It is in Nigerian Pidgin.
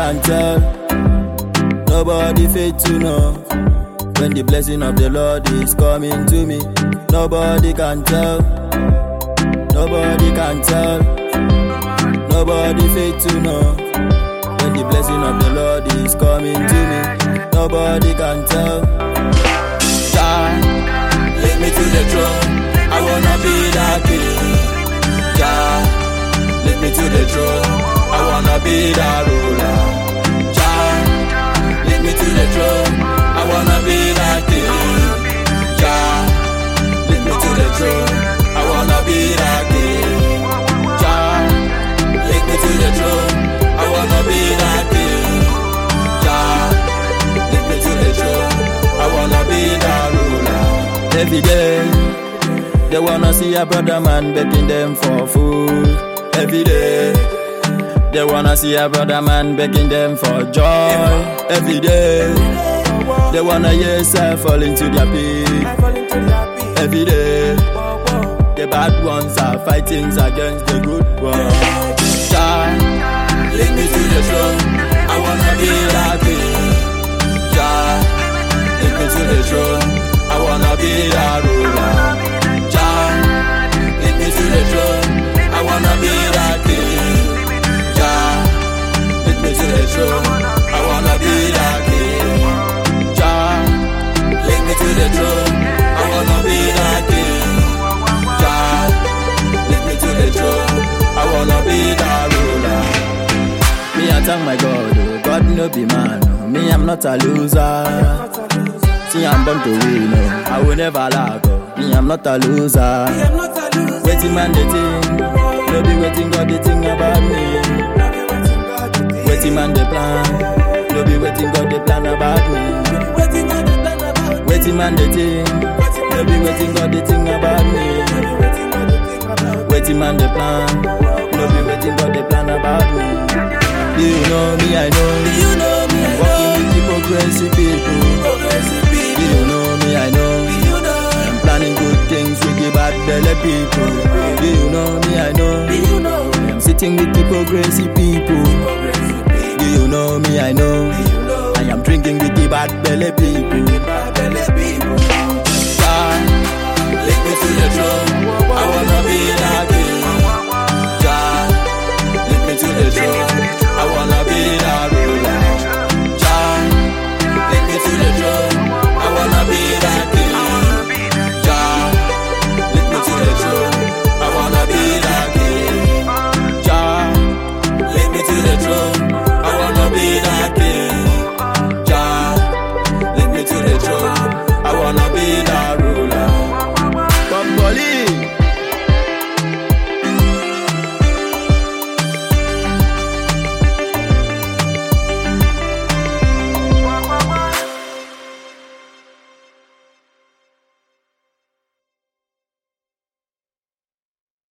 can tell, nobody fit to know. When the blessing of the Lord is coming to me, nobody can tell, nobody can tell, nobody fit to know. When the blessing of the Lord is coming to me, nobody can tell. Jah, lead me to the throne, I wanna be that king. Jah, lead me to the throne, I wanna be that ruler. Jah, lead me to the throne, I wanna be that king. Jah, lead me to the throne, I wanna be that king. Jah, lead me to the throne, I wanna be that king. Jah, lead me to the throne, I wanna be that ruler. Every day, they wanna see a brother man begging them for food. Every day, they wanna see a brother man begging them for joy. Every day, they wanna hear yourself fall into their pit. Every day, the bad ones are fighting against the good ones. Jah, lead me to the throne, I wanna be that king. Jah, lead me to the throne, I wanna be that ruler. Jah, lead me to the throne, I wanna be that king. Jah, lead me to the throne, I wanna be that king. Jah, lead me to the throne, I wanna be that king. Jah, lead me to the throne, I wanna be that ruler. Me I thank my God, oh God no be man, oh. Me I'm not a loser. See I'm born to win, oh. I will never lack, oh. Me I'm not a loser. Waiting man the thing, no be waiting God the thing about me. Waiting man the plan, no be waiting God the plan about me. Waiting man the thing, no be waiting God the thing about me. Waiting man the plan, no be waiting God the plan about me. Do you know me? I know. Do you know me? I know. Walking with progressive people. Do you know me? I know. Do you know? I'm planning good things with the bad belly people. Do you know me? I know. Do you know? I'm sitting with the progressive people. Do you know me? I know. I am drinking with the bad belly people.